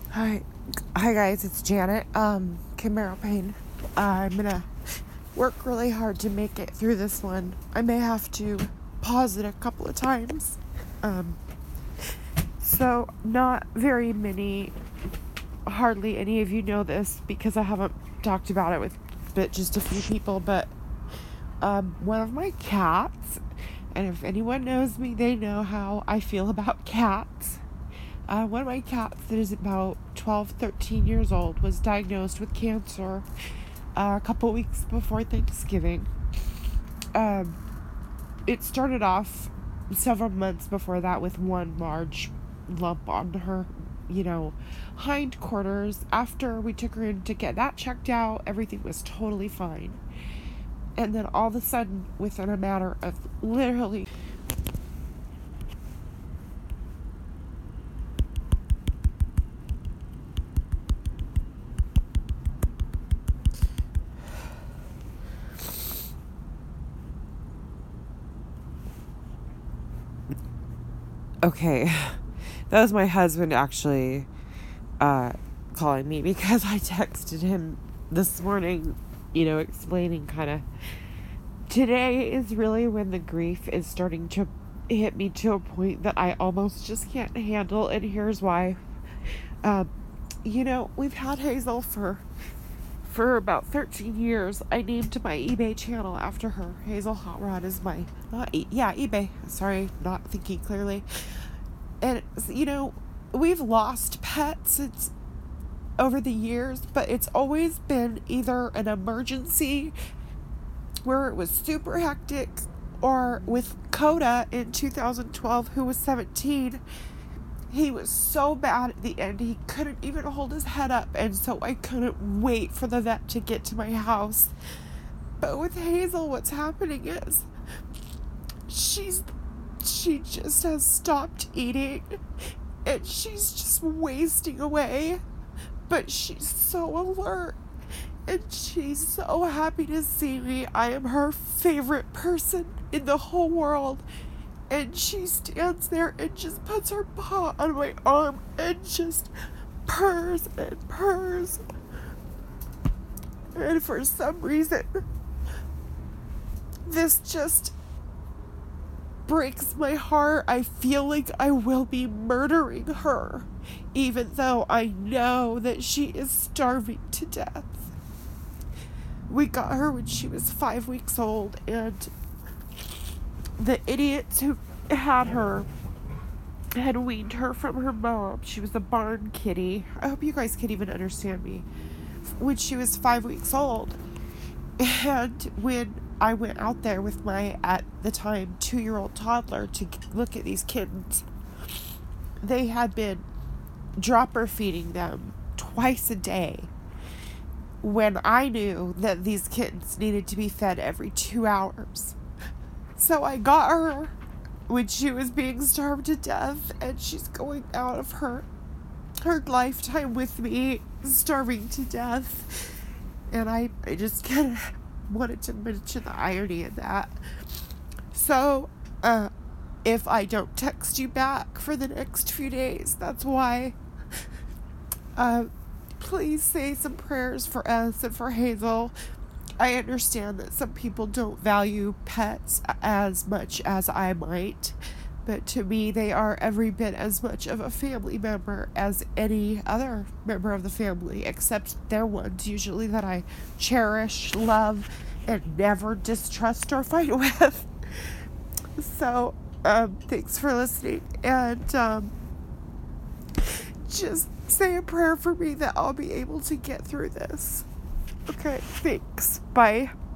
Hi, hi guys, it's Janet. Camaro Payne. I'm gonna work really hard to make it through this one. I may have to pause it a couple of times. Um, so not very many, hardly any of you know this because I haven't talked about it with but just a few people. But one of my cats, and if anyone knows me, they know how I feel about cats. One of my cats that is about 12, 13 years old was diagnosed with cancer a couple weeks before Thanksgiving. It started off several months before that with one large lump on her, hindquarters. After we took her in to get that checked out, everything was totally fine. And then all of a sudden, within a matter of literally okay, that was my husband actually calling me because I texted him this morning, explaining kind of today is really when the grief is starting to hit me to a point that I almost just can't handle, and here's why. We've had Hazel for about 13 years. I named my eBay channel after her. Hazel Hot Rod is my eBay. Sorry, not thinking clearly. And we've lost pets over the years, but it's always been either an emergency where it was super hectic, or with Coda in 2012, who was 17. He was so bad at the end, he couldn't even hold his head up, and so I couldn't wait for the vet to get to my house. But with Hazel, what's happening is she just has stopped eating, and she's just wasting away. But she's so alert, and she's so happy to see me. I am her favorite person in the whole world. And she stands there and just puts her paw on my arm and just purrs and purrs. And for some reason, this just breaks my heart. I feel like I will be murdering her, even though I know that she is starving to death. We got her when she was 5 weeks old, and the idiots who had her had weaned her from her mom. She was a barn kitty. I hope you guys can even understand me. When she was 5 weeks old, and when I went out there with my, at the time, 2-year-old toddler to look at these kittens, they had been dropper feeding them twice a day, when I knew that these kittens needed to be fed every 2 hours. So I got her when she was being starved to death, and she's going out of her lifetime with me, starving to death. And I just kind of wanted to mention the irony of that. So, if I don't text you back for the next few days, that's why. Please say some prayers for us and for Hazel. I understand that some people don't value pets as much as I might, but to me, they are every bit as much of a family member as any other member of the family, except they're ones usually that I cherish, love, and never distrust or fight with. So, thanks for listening, and just say a prayer for me that I'll be able to get through this. Okay, thanks. Bye.